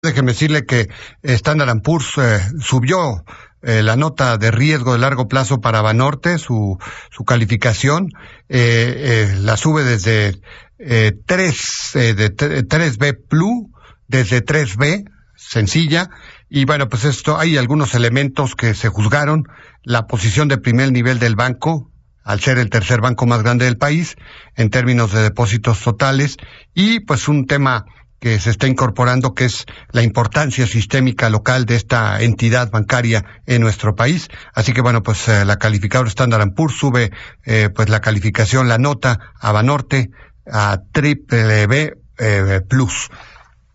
déjeme decirle que Standard & Poor's subió la nota de riesgo de largo plazo para Banorte, su calificación, la sube desde 3B Plus, desde 3B, sencilla, y bueno, pues esto, hay algunos elementos que se juzgaron: la posición de primer nivel del banco, al ser el tercer banco más grande del país, en términos de depósitos totales, y pues un tema que se está incorporando, que es la importancia sistémica local de esta entidad bancaria en nuestro país. Así que bueno, pues la calificadora Standard & Poor's sube pues la calificación, la nota a Banorte a BBB Plus.